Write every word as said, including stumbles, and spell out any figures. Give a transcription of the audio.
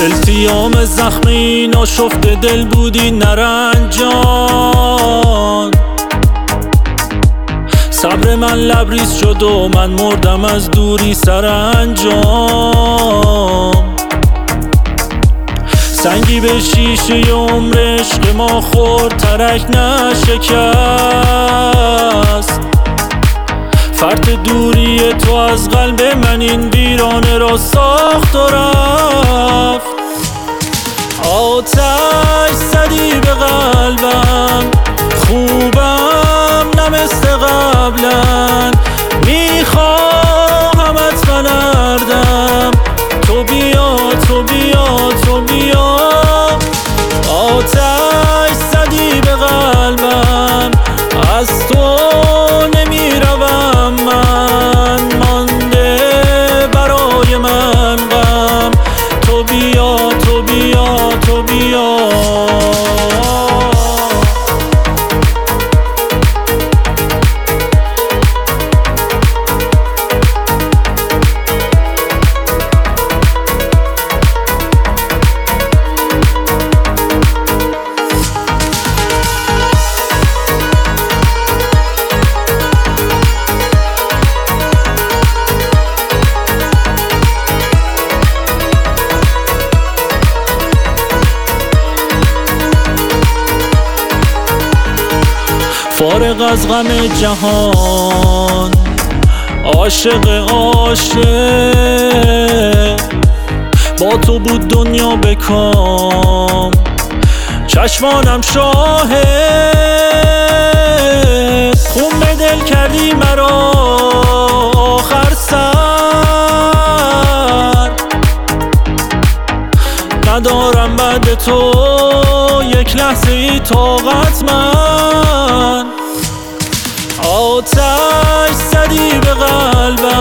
التیام زخمی ناشفته دل بودی نرنجان. صبر من لبریز شد و من مردم از دوری سرانجام. سنگی به شیشه عمر عشق ما خورد ترک نشکست. فرط دوری تو از قلب من این ویرانه را ساخت و رفت. آتش زدی به قلبم، خوبم نه مثل قبلا. میخواهمت من هردم، تو بیا تو بیا تو بیا. آتش زدی به قلبم، از تو نمیروم من. مانده برای من غم، تو بیا تو بیا تو بیا. فارغ از غم جهان، عاشق عاشق، با تو بود دنیا به کام. چشمانم شاهد، خون به دل کردی مرا آخر سر. ندارم بعد تو یک لحظه ای طاقت من. آتش زدی به قلبم،